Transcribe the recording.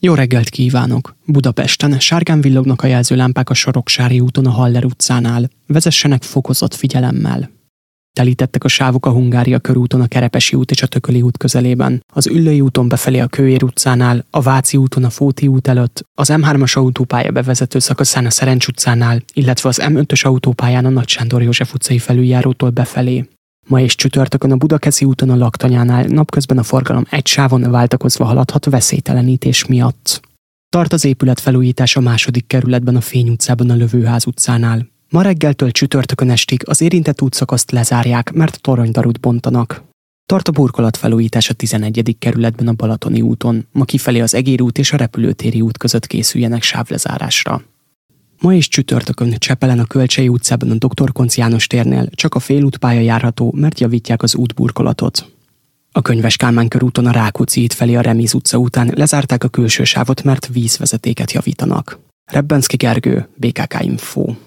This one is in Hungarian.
Jó reggelt kívánok! Budapesten sárgán villognak a jelzőlámpák a Soroksári úton a Haller utcánál. Vezessenek fokozott figyelemmel. Telítettek a sávok a Hungária körúton a Kerepesi út és a Tököli út közelében, az Üllői úton befelé a Kőér utcánál, a Váci úton a Fóti út előtt, az M3-as autópálya bevezető szakaszán a Szerencs utcánál, illetve az M5-ös autópályán a Nagy Sándor József utcai felüljárótól befelé. Ma és csütörtökön a Budakeszi úton a Laktanyánál napközben a forgalom egy sávon váltakozva haladhat veszélytelenítés miatt. Tart az épület felújítás a 2. kerületben a Fény utcában a Lövőház utcánál. Ma reggeltől csütörtökön estig az érintett útszakaszt lezárják, mert toronydarút bontanak. Tart a burkolatfelújítás a 11. kerületben a Balatoni úton, ma kifelé az Egér út és a Repülőtéri út között készüljenek sávlezárásra. Ma és csütörtökön Csepelen a Kölcsey utcában a Dr. Koncz János térnél csak a félútpálya járható, mert javítják az útburkolatot. A Könyves Kálmán körúton a Rákóczi híd felé a Reméz utca után lezárták a külső sávot, mert vízvezetéket javítanak. Rebbenszky Gergő, BKK Info.